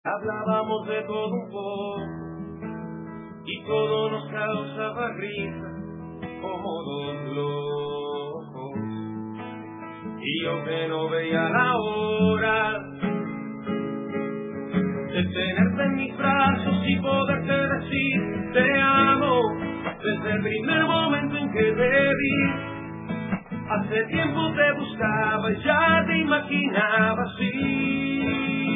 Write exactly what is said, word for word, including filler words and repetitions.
Hablábamos de todo un poco y todo nos causaba risa como dos locos. Y yo que no veía la hora de tenerte en mis brazos y poderte decir te amo desde el primer momento en que te vi. Hace tiempo te buscaba y ya te imaginaba así.